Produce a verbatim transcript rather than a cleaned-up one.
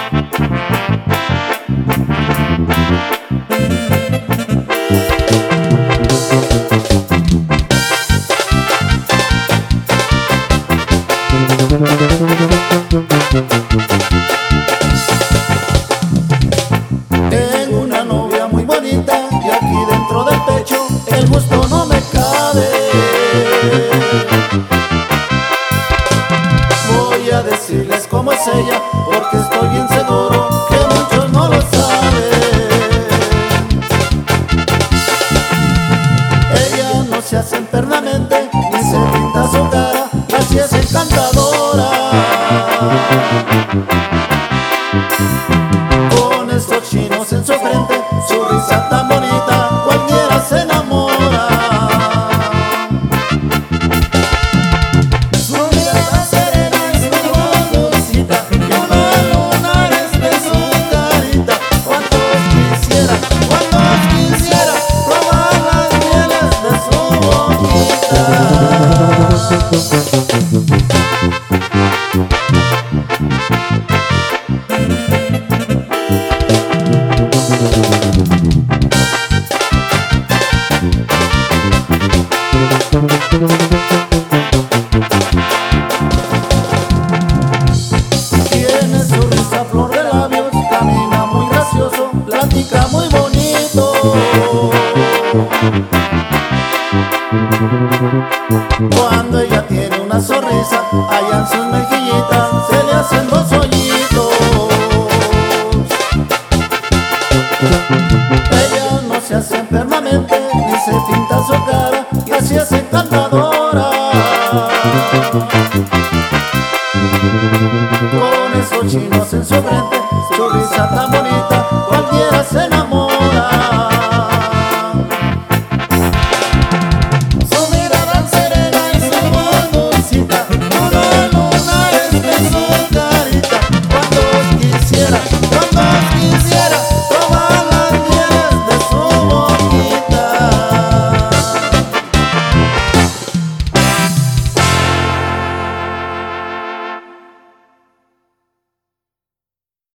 Tengo una novia muy bonita y aquí dentro del pecho el gusto no me cabe. Voy a decirles cómo es ella porque estoy bien seguro que muchos no lo saben. Ella no se hace eternamente ni se pinta su cara, así es encantadora. Con estos chinos en su frente, su risa tan bonita, cualquiera se enamora. Su mirada serena es como dulcita y unos lunares de su carita. Cuántos quisiera, cuántos quisiera probar las mieles de su boquita. Tiene su risa flor de labios, camina muy gracioso, platica muy bonito. Cuando ella tiene una sonrisa, allá en sus mejillitas se le hacen dos hoyitos. Ella no se hace permanente ni se pinta su cara, y así es encantadora. Con esos chinos en su frente, su risa tan bonita,